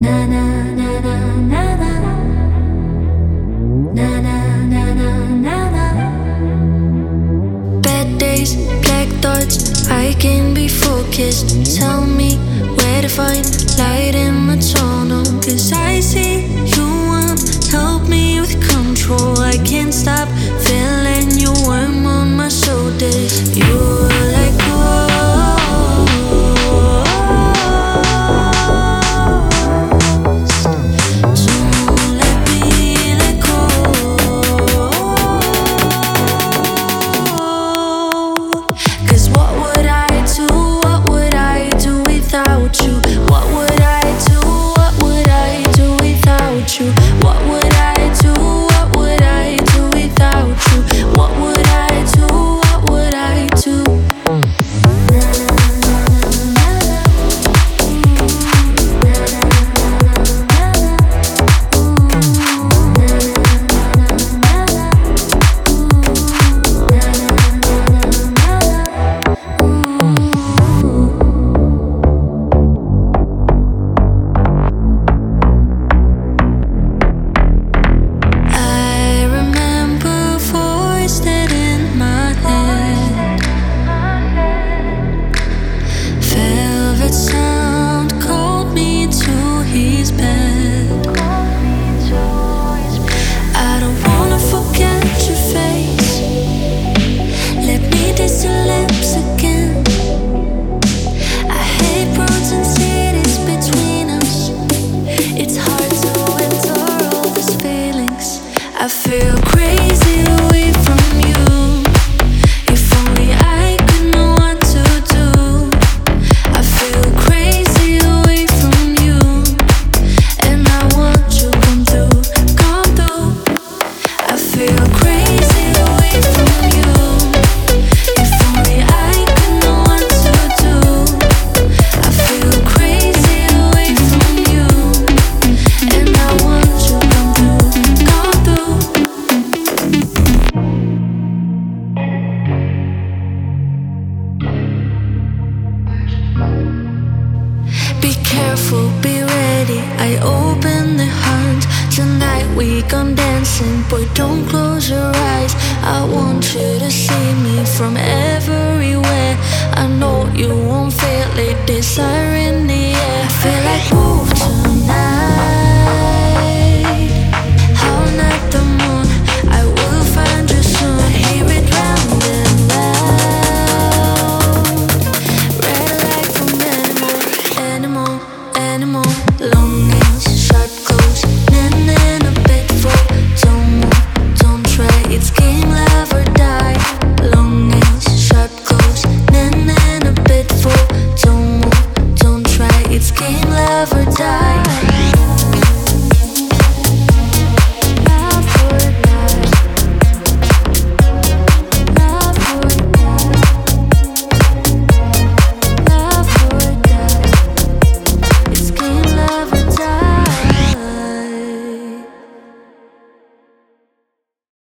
Bad days, black thoughts, I can be focused. Tell me where to find light in my tunnel. Cause I see you want help me with control. I can't stop feeling your warm on my shoulders. You were like, I feel crazy away from you. If only I could know what to do. I feel crazy away from you, and I want you come through, come through. I feel crazy away from you. If only I could know what to do. I feel crazy away from you, and I want you come through, come through. Be careful, be ready. I open the hunt. Tonight we gone dancing. Boy, don't close your eyes. I want you to see me from everywhere. I know you won't feel it. Desire